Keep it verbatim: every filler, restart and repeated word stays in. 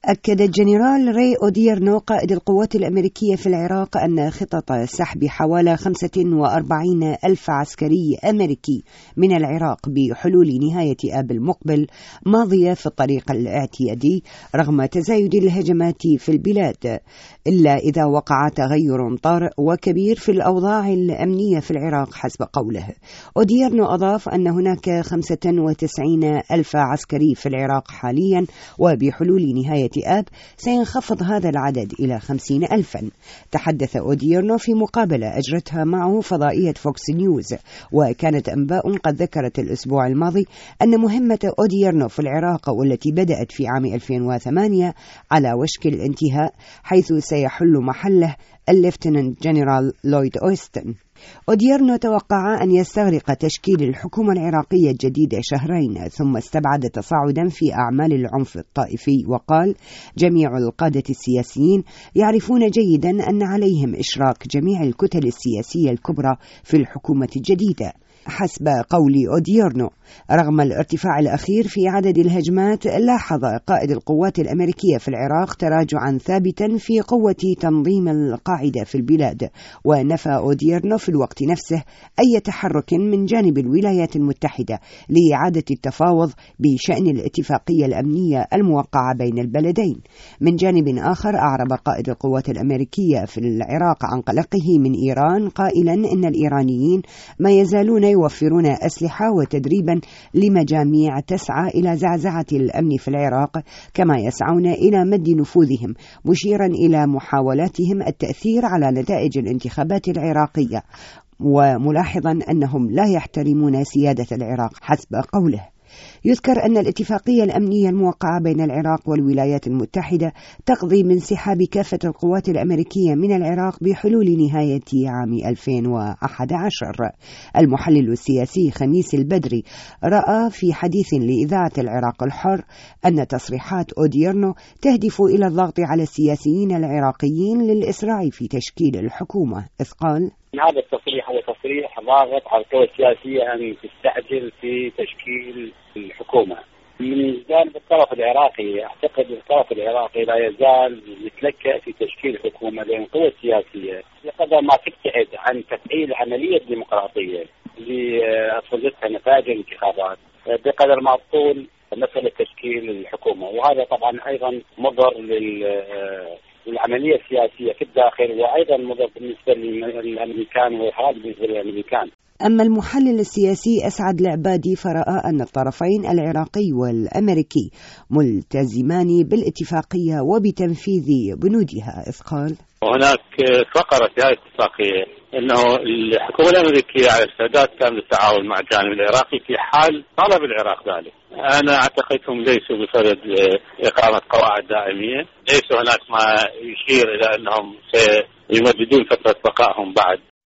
أكد الجنرال راي أوديرنو قائد القوات الأمريكية في العراق أن خطط سحب حوالي خمسة وأربعين ألف عسكري أمريكي من العراق بحلول نهاية آب المقبل ماضية في الطريق الاعتيادي رغم تزايد الهجمات في البلاد، إلا إذا وقع تغير طارئ وكبير في الأوضاع الأمنية في العراق حسب قوله. أوديرنو أضاف أن هناك خمسة وتسعين ألف عسكري في العراق حاليا، وبحلول نهاية آب سينخفض هذا العدد إلى خمسين ألفا. تحدث أوديرنو في مقابلة أجرتها معه فضائية فوكس نيوز، وكانت أنباء قد ذكرت الأسبوع الماضي أن مهمة أوديرنو في العراق والتي بدأت في عام ألفين وثمانية على وشك الانتهاء، حيث سيحل محله الليفتننت جنرال لويد أوستن. أوديرنو توقع أن يستغرق تشكيل الحكومة العراقية الجديدة شهرين، ثم استبعد تصاعدا في أعمال العنف الطائفي، وقال: جميع القادة السياسيين يعرفون جيدا أن عليهم إشراك جميع الكتل السياسية الكبرى في الحكومة الجديدة. حسب قول أوديرنو، رغم الارتفاع الأخير في عدد الهجمات، لاحظ قائد القوات الأمريكية في العراق تراجعا ثابتا في قوة تنظيم القاعدة في البلاد، ونفى أوديرنو في الوقت نفسه أي تحرك من جانب الولايات المتحدة لإعادة التفاوض بشأن الاتفاقية الأمنية الموقعة بين البلدين. من جانب آخر، أعرب قائد القوات الأمريكية في العراق عن قلقه من إيران، قائلا إن الإيرانيين ما يزالون يوفرون أسلحة وتدريبا لمجاميع تسعى إلى زعزعة الأمن في العراق، كما يسعون إلى مد نفوذهم، مشيرا إلى محاولاتهم التأثير على نتائج الانتخابات العراقية، وملاحظا أنهم لا يحترمون سيادة العراق حسب قوله. يذكر أن الاتفاقية الأمنية الموقعة بين العراق والولايات المتحدة تقضي بانسحاب كافة القوات الأمريكية من العراق بحلول نهاية عام ألفين وأحد عشر. المحلل السياسي خميس البدري رأى في حديث لإذاعة العراق الحر أن تصريحات أوديرنو تهدف إلى الضغط على السياسيين العراقيين للإسراع في تشكيل الحكومة، إذ قال: هذا التصريح هو تصريح ضاغط على القوى السياسية أن تستعجل في تشكيل الحكومة. من جانب الطرف العراقي، أعتقد الطرف العراقي لا يزال يتلكأ في تشكيل حكومة، لأن القوى السياسية بقدر ما تبتعد عن تفعيل عملية ديمقراطية لأصدتها نتائج الانتخابات، بقدر ما تطول مسألة تشكيل الحكومة، وهذا طبعا أيضا مضر لل العملية السياسية في الداخل، وأيضا مضر بالنسبة للأمريكان وإحراج بالنسبة للأمريكان. أما المحلل السياسي أسعد العبادي فرأى أن الطرفين العراقي والأمريكي ملتزمان بالاتفاقية وبتنفيذ بنودها، إذ قال: وهناك فقرة في هذه الاتفاقية أنه الحكومة الأمريكية على استعداد تام للتعاون مع الجانب العراقي في حال طلب العراق ذلك. أنا أعتقدهم ليسوا بصدد إقامة قواعد دائمية، ليس هناك ما يشير إلى أنهم سيمددون فترة بقائهم بعد